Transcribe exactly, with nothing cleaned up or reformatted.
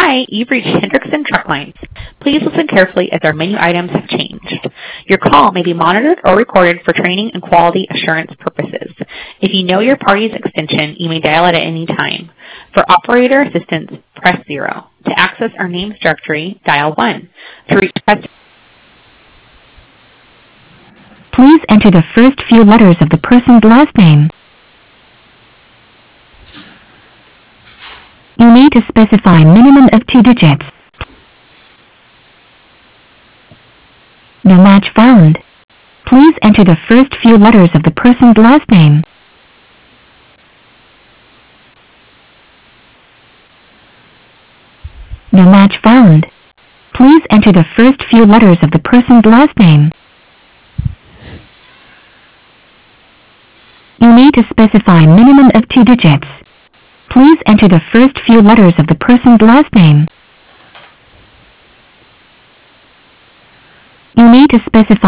Hi, you've reached Hendrickson Truck Lines. Please listen carefully as our menu items have changed. Your call may be monitored or recorded for training and quality assurance purposes. If you know your party's extension, you may dial it at any time. For operator assistance, press zero. To access our names directory, dial one. To reach Please enter the first few letters of the person's last name. You need to specify minimum of two digits. No match found. Please enter the first few letters of the person's last name. No match found. Please enter the first few letters of the person's last name. You need to specify minimum of two digits. Please enter the first few letters of the person's last name. You need to specify